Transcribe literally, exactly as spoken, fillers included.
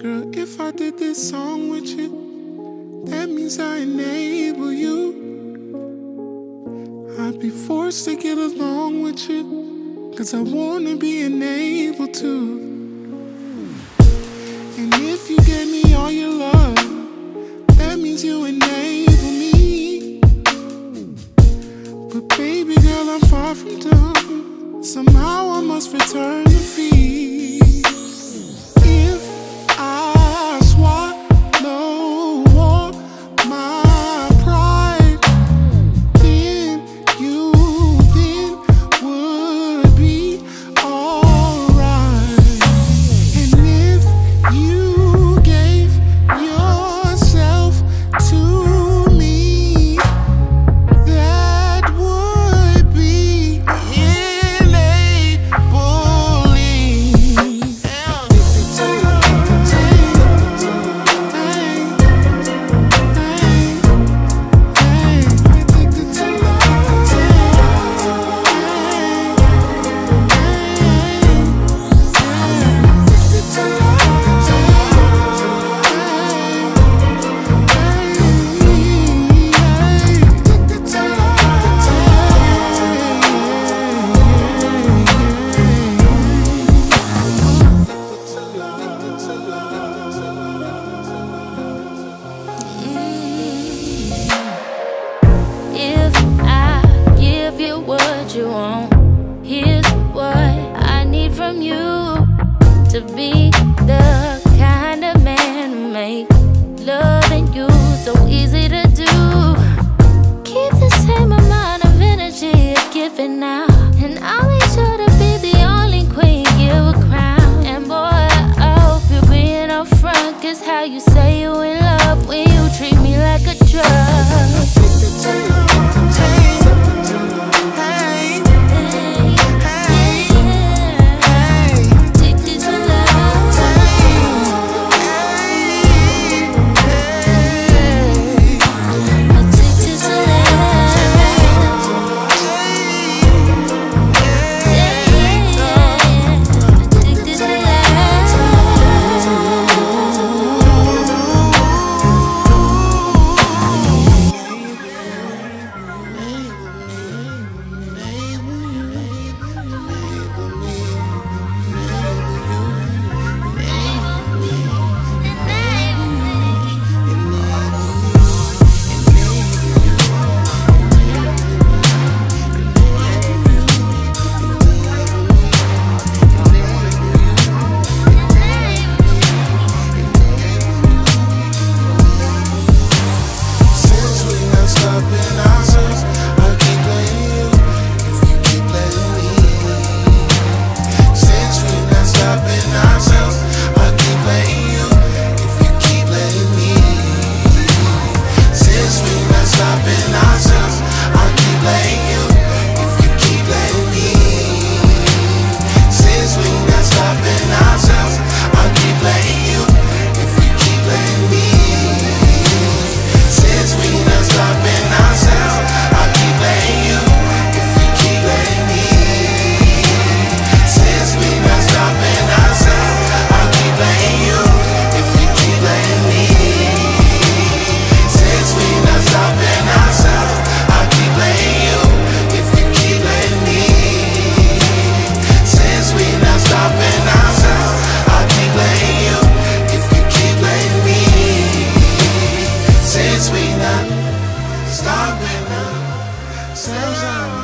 Girl, if I did this song with you, that means I enable you. I'd be forced to get along with you, cause I wanna be enabled to. And if you gave me all your love, that means you enable me. But baby girl, I'm far from done. Somehow I must return the fee. You want. Here's what I need from you, to be the kind of man who make loving you so easy to do. Keep the same amount of energy you're giving now, and I'll make sure to be the only queen you a crown. And boy, I hope you're being upfront, cause how you say you in love when you treat me like a drug. Stop it now.